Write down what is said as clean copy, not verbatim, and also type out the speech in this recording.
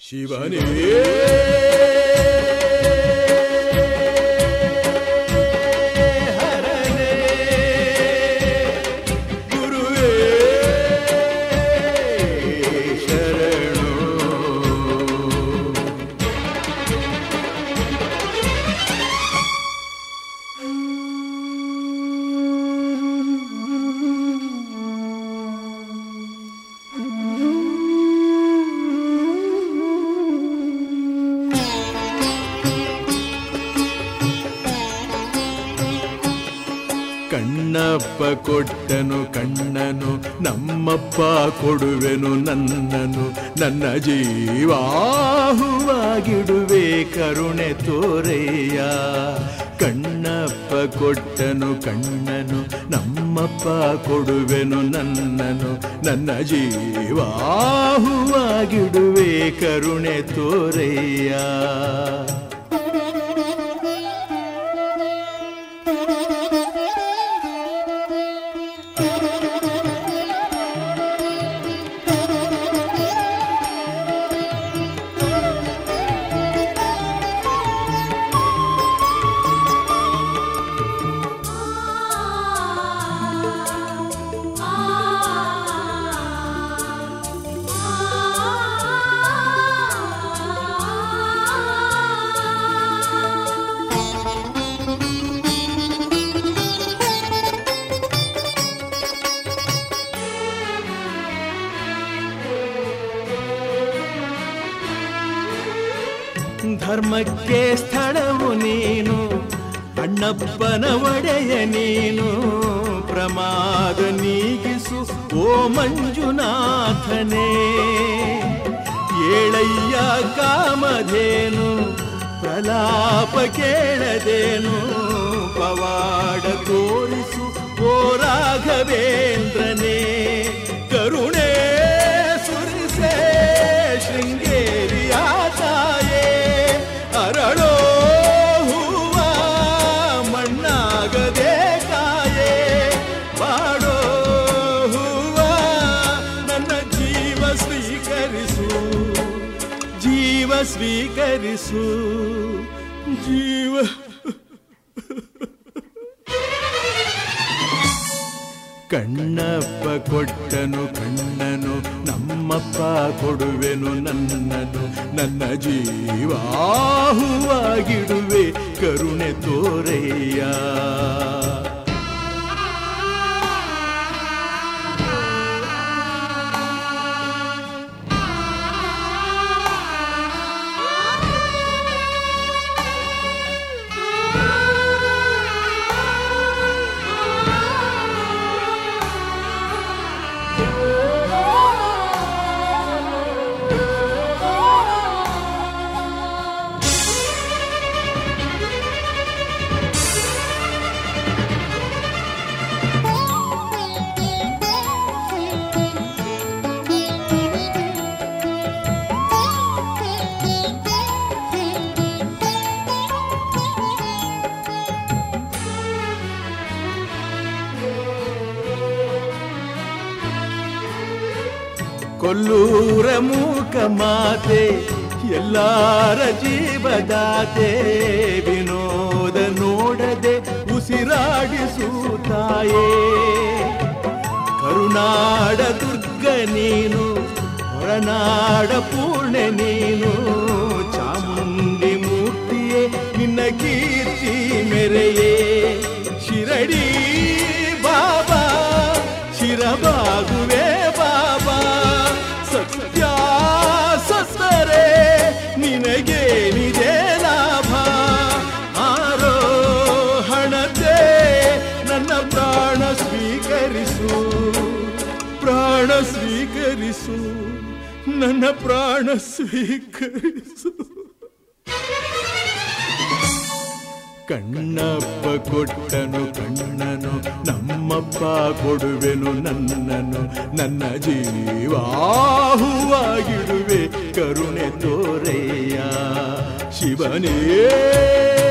ಶಿವನೇ ಕಣ್ಣಪ್ಪ ಕೊಟ್ಟನು ಕಣ್ಣನು ನಮ್ಮಪ್ಪ ಕೊಡುವೆನು ನನ್ನನು ನನ್ನ ಜೀವಾಹುವಾಗಿಡುವೆ ಕರುಣೆ ತೋರೆಯ ಕಣ್ಣಪ್ಪ ಕೊಟ್ಟನು ಕಣ್ಣನು ನಮ್ಮಪ್ಪ ಕೊಡುವೆನು ನನ್ನನು ನನ್ನ ಜೀವಾಹುವಾಗಿಡುವೆ ಕರುಣೆ ತೋರೆಯ ಧರ್ಮಕ್ಕೆ ಸ್ಥಳವು ನೀನು ಅಣ್ಣಪ್ಪನ ಒಡೆಯ ನೀನು ಪ್ರಮಾದ ನೀಗಿಸು ಓ ಮಂಜುನಾಥನೇ ಏಳಯ್ಯ ಕಾಮಧೇನು ಪ್ರಲಾಪ ಕೇಳದೇನು ಪವಾಡ ತೋರಿಸು ಓ ರಾಘವೇಂದ್ರನೇ ಕರುಣೆ ಸುರಿಸೆ ಶೃಂಗೇರಿಯ ತಾಯೇ ಅರಳೋ ಹೂವ ಮಣ್ಣಾಗದೆ ಕಾಯೇ ಬಾಡೋ ಹೂವ ನನ್ನ ಜೀವ ಸ್ವೀಕರಿಸು ಜೀವ ಕಣ್ಣಪ್ಪ ಕೊಟ್ಟನು ಕಣ್ಣನು ನಮ್ಮಪ್ಪ ಕೊಡುವೆನು ನನ್ನನು ನನ್ನ ಜೀವಾಹುವಾಗಿಡುವೆ ಕರುಣೆ ತೋರೆಯ ಕೊಲ್ಲೂರ ಮೂಕ ಮಾತೆ ಎಲ್ಲಾರ ಜೀವದಾತೆ ವಿನೋದ ನೋಡದೆ ಉಸಿರಾಡಿಸುತ್ತಾಯೇ ಕರುನಾಡ ದುರ್ಗ ನೀನು ಹೊರನಾಡ ಪೂರ್ಣೆ ನೀನು ಚಾಮುಂಡಿ ಮೂರ್ತಿಯೇ ನಿನ್ನ ಕೀರ್ತಿ ಮೆರೆಯೇ ಶಿರಡಿ ಬಾಬಾ ಶಿರಬಾಗುವೆ ಬಾಬಾ ಸತ್ಯ ಸತ್ತರೆ ನಿನಗೇನಿದೆ ಲಾಭ ಆರೋಹಣತೆ ನನ್ನ ಪ್ರಾಣ ಸ್ವೀಕರಿಸು ನನ್ನ ಪ್ರಾಣ ಸ್ವೀಕರಿಸು ಕಣ್ಣಪ್ಪ ಕೊಟ್ಟನು ಕಣ್ಣನು ನಮ್ಮಪ್ಪ ಕೊಡುವೆನು ನನ್ನನು ನನ್ನ ಜೀವಾಹುವಾಗಿಡುವೆ ಕರುಣೆ ತೋರೆಯ ಶಿವನೇ